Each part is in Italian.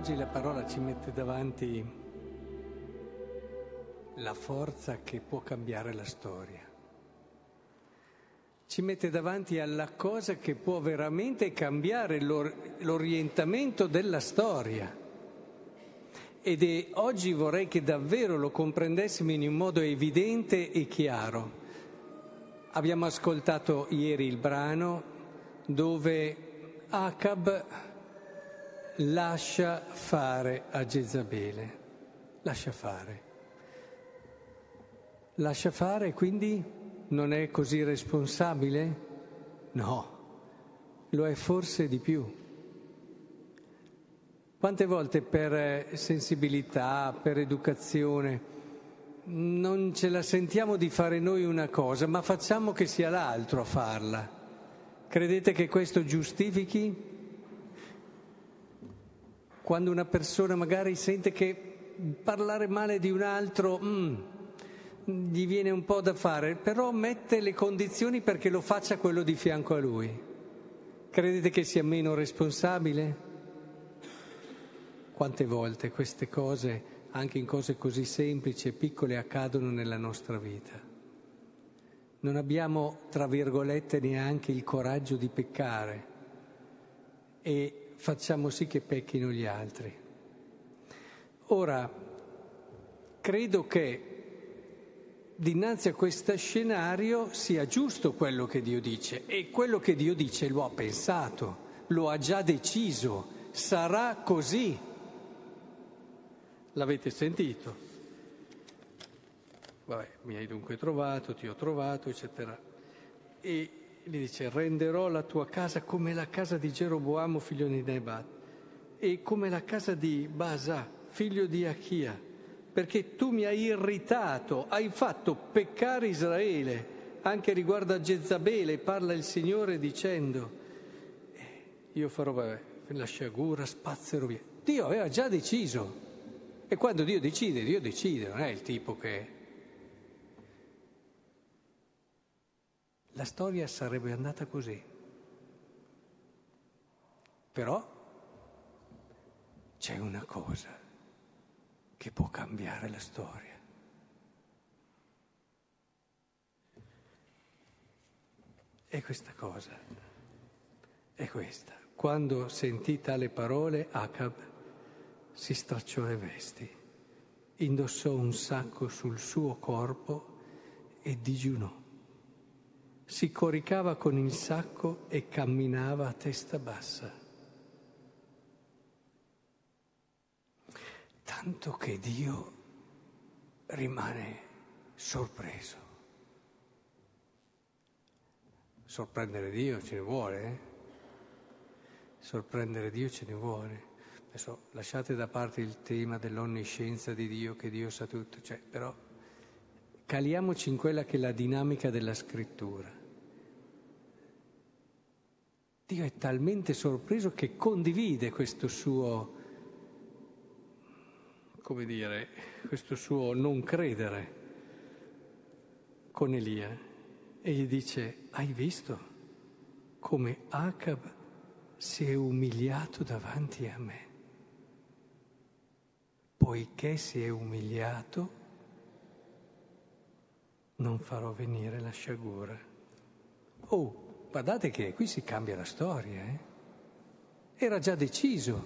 Oggi la parola ci mette davanti la forza che può cambiare la storia. Ci mette davanti alla cosa che può veramente cambiare l'orientamento della storia. Oggi vorrei che davvero lo comprendessimo in un modo evidente e chiaro. Abbiamo ascoltato ieri il brano dove Acab lascia fare a Jezabele. Lascia fare. Lascia fare, quindi non è così responsabile? No, lo è forse di più. Quante volte per sensibilità, per educazione, non ce la sentiamo di fare noi una cosa, ma facciamo che sia l'altro a farla. Credete che questo giustifichi? Quando una persona magari sente che parlare male di un altro gli viene un po' da fare, però mette le condizioni perché lo faccia quello di fianco a lui. Credete che sia meno responsabile? Quante volte queste cose, anche in cose così semplici e piccole, accadono nella nostra vita? Non abbiamo, tra virgolette, neanche il coraggio di peccare e facciamo sì che pecchino gli altri. Ora, credo che dinanzi a questo scenario sia giusto quello che Dio dice, e quello che Dio dice lo ha pensato, lo ha già deciso, sarà così. L'avete sentito? Vabbè, mi hai dunque trovato, ti ho trovato, eccetera. E gli dice: renderò la tua casa come la casa di Geroboamo, figlio di Nebat, e come la casa di Basa, figlio di Achia, perché tu mi hai irritato, hai fatto peccare Israele. Anche riguardo a Jezabele parla il Signore dicendo: io farò la sciagura, spazzerò via. Dio aveva già deciso, e quando Dio decide, non è il tipo che... La storia sarebbe andata così. Però c'è una cosa che può cambiare la storia. E questa cosa è questa. Quando sentì tale parole, Acab si stracciò le vesti, indossò un sacco sul suo corpo e digiunò. Si coricava con il sacco e camminava a testa bassa. Tanto che Dio rimane sorpreso. Sorprendere Dio ce ne vuole, eh? Sorprendere Dio ce ne vuole. Adesso lasciate da parte il tema dell'onniscienza di Dio, che Dio sa tutto, però caliamoci in quella che è la dinamica della scrittura. Dio è talmente sorpreso che condivide questo suo, questo suo non credere con Elia, e gli dice: hai visto come Acab si è umiliato davanti a me? Poiché si è umiliato, non farò venire la sciagura. Oh, guardate che qui si cambia la storia, eh? Era già deciso.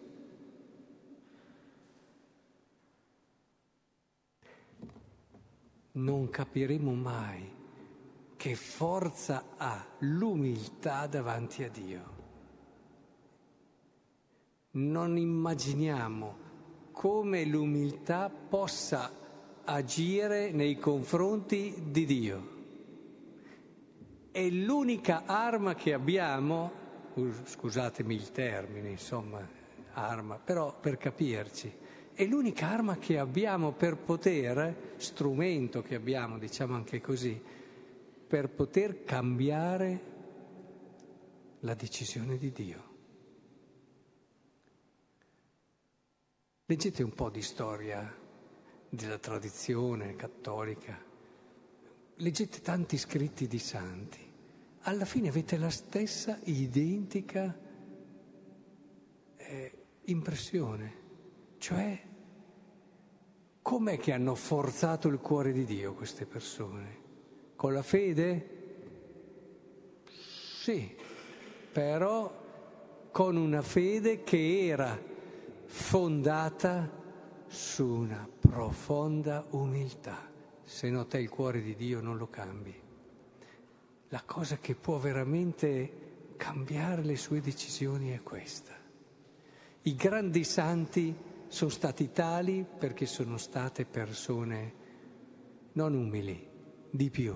Non capiremo mai che forza ha l'umiltà davanti a Dio. Non immaginiamo come l'umiltà possa agire nei confronti di Dio. È l'unica arma che abbiamo, scusatemi il termine, arma, però per capirci, è l'unica arma che abbiamo per poter, strumento che abbiamo, diciamo anche così, per poter cambiare la decisione di Dio. Leggete un po' di storia della tradizione cattolica, leggete tanti scritti di santi, alla fine avete la stessa identica impressione. Cioè, com'è che hanno forzato il cuore di Dio queste persone? Con la fede? Sì, però con una fede che era fondata su una profonda umiltà. Se no te il cuore di Dio non lo cambi. La cosa che può veramente cambiare le sue decisioni è questa. I grandi santi sono stati tali perché sono state persone non umili, di più.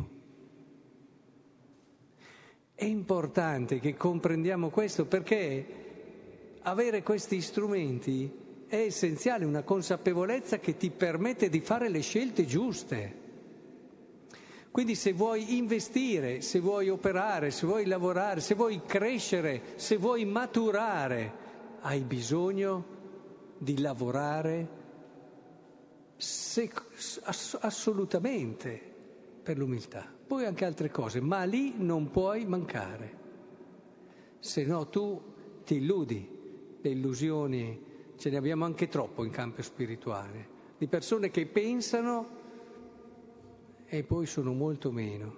È importante che comprendiamo questo perché avere questi strumenti è essenziale, una consapevolezza che ti permette di fare le scelte giuste. Quindi se vuoi investire, se vuoi operare, se vuoi lavorare, se vuoi crescere, se vuoi maturare, hai bisogno di lavorare assolutamente per l'umiltà. Poi anche altre cose, ma lì non puoi mancare. Se no tu ti illudi. Le illusioni ce ne abbiamo anche troppo in campo spirituale, di persone che pensano e poi sono molto meno.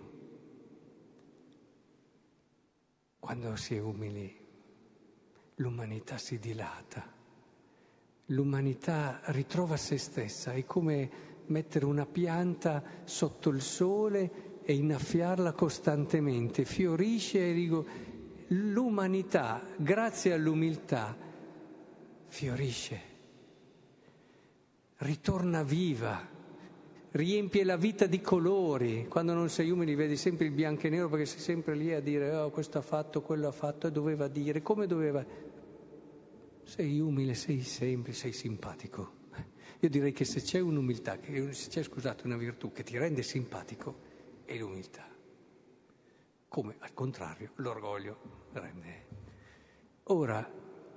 Quando si è umili, l'umanità si dilata, l'umanità ritrova se stessa, è come mettere una pianta sotto il sole e innaffiarla costantemente, fiorisce e l'umanità, grazie all'umiltà, fiorisce, ritorna viva. Riempie la vita di colori. Quando non sei umile vedi sempre il bianco e nero perché sei sempre lì a dire oh, questo ha fatto, quello ha fatto e doveva dire, come doveva. Sei umile, sei semplice, sei simpatico. Io direi che se c'è un'umiltà, se c'è, scusate, una virtù che ti rende simpatico è l'umiltà. Come al contrario l'orgoglio rende. Ora,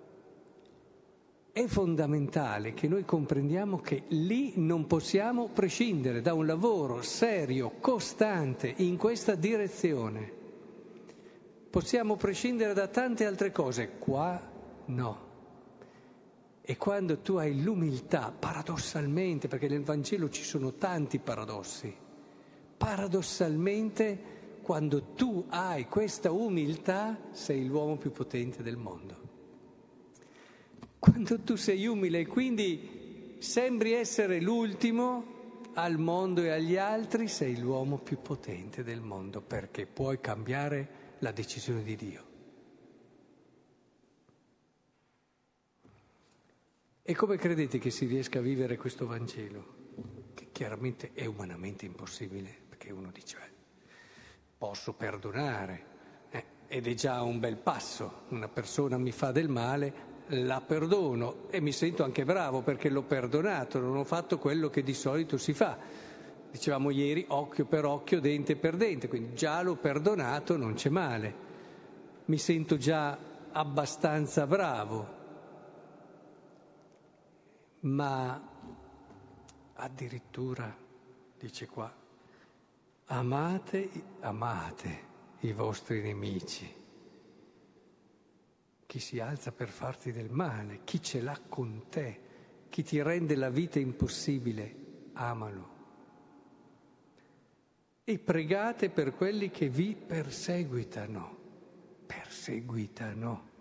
è fondamentale che noi comprendiamo che lì non possiamo prescindere da un lavoro serio, costante, in questa direzione. Possiamo prescindere da tante altre cose, qua no. E quando tu hai l'umiltà, paradossalmente, perché nel Vangelo ci sono tanti paradossi, paradossalmente quando tu hai questa umiltà sei l'uomo più potente del mondo. Quando tu sei umile e quindi sembri essere l'ultimo al mondo e agli altri, sei l'uomo più potente del mondo perché puoi cambiare la decisione di Dio. E come credete che si riesca a vivere questo Vangelo? Che chiaramente è umanamente impossibile, perché uno dice, posso perdonare, ed è già un bel passo, una persona mi fa del male, la perdono e mi sento anche bravo perché l'ho perdonato, non ho fatto quello che di solito si fa. Dicevamo ieri occhio per occhio, dente per dente, quindi già l'ho perdonato, non c'è male. Mi sento già abbastanza bravo. Ma addirittura, dice qua, amate i vostri nemici. Chi si alza per farti del male, chi ce l'ha con te, chi ti rende la vita impossibile, amalo. E pregate per quelli che vi perseguitano. Perseguitano.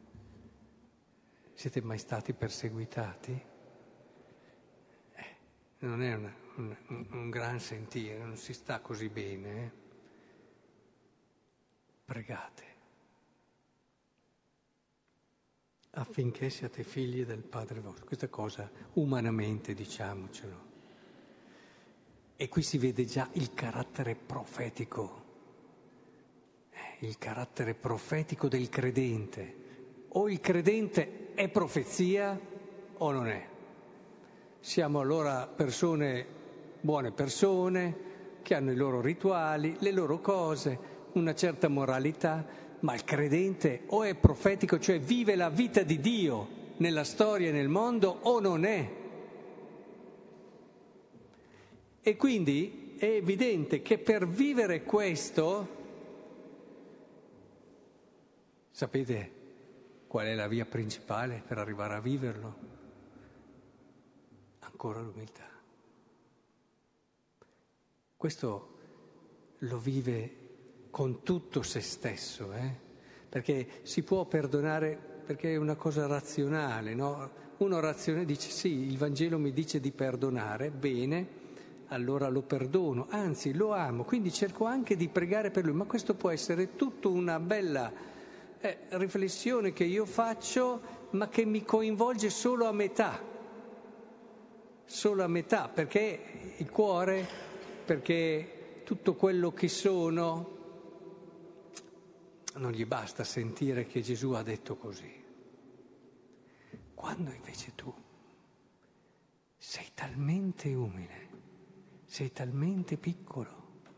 Siete mai stati perseguitati? Non è un gran sentire, non si sta così bene. Pregate. Affinché siate figli del Padre vostro. Questa cosa umanamente diciamocelo. E qui si vede già il carattere profetico del credente. O il credente è profezia o non è. Siamo allora persone, buone persone, che hanno i loro rituali, le loro cose, una certa moralità. Ma il credente o è profetico, cioè vive la vita di Dio nella storia e nel mondo, o non è. E quindi è evidente che per vivere questo, sapete, qual è la via principale per arrivare a viverlo? Ancora l'umiltà. Questo lo vive con tutto se stesso, perché si può perdonare perché è una cosa razionale, no? Uno razionale dice sì, il Vangelo mi dice di perdonare, bene, allora lo perdono, anzi lo amo, quindi cerco anche di pregare per lui, ma questo può essere tutta una bella riflessione che io faccio, ma che mi coinvolge solo a metà, perché il cuore, perché tutto quello che sono, non gli basta sentire che Gesù ha detto così. Quando invece tu sei talmente umile, sei talmente piccolo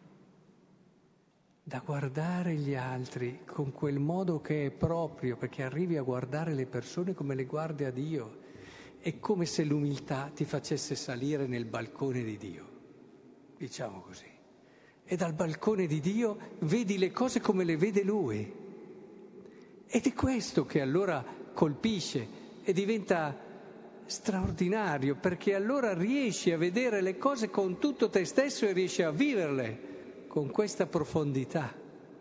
da guardare gli altri con quel modo che è proprio, perché arrivi a guardare le persone come le guardi a Dio, è come se l'umiltà ti facesse salire nel balcone di Dio, diciamo così. E dal balcone di Dio vedi le cose come le vede Lui. Ed è questo che allora colpisce e diventa straordinario, perché allora riesci a vedere le cose con tutto te stesso e riesci a viverle con questa profondità.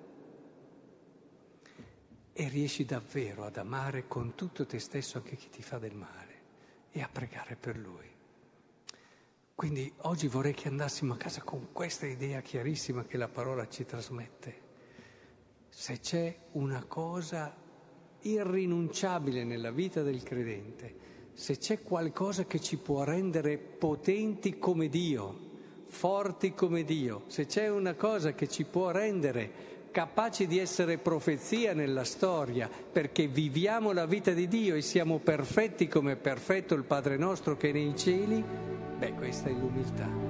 E riesci davvero ad amare con tutto te stesso anche chi ti fa del male e a pregare per lui. Quindi oggi vorrei che andassimo a casa con questa idea chiarissima che la parola ci trasmette. Se c'è una cosa irrinunciabile nella vita del credente, se c'è qualcosa che ci può rendere potenti come Dio, forti come Dio, se c'è una cosa che ci può rendere capaci di essere profezia nella storia, perché viviamo la vita di Dio e siamo perfetti come è perfetto il Padre nostro che è nei cieli, questa è l'umiltà.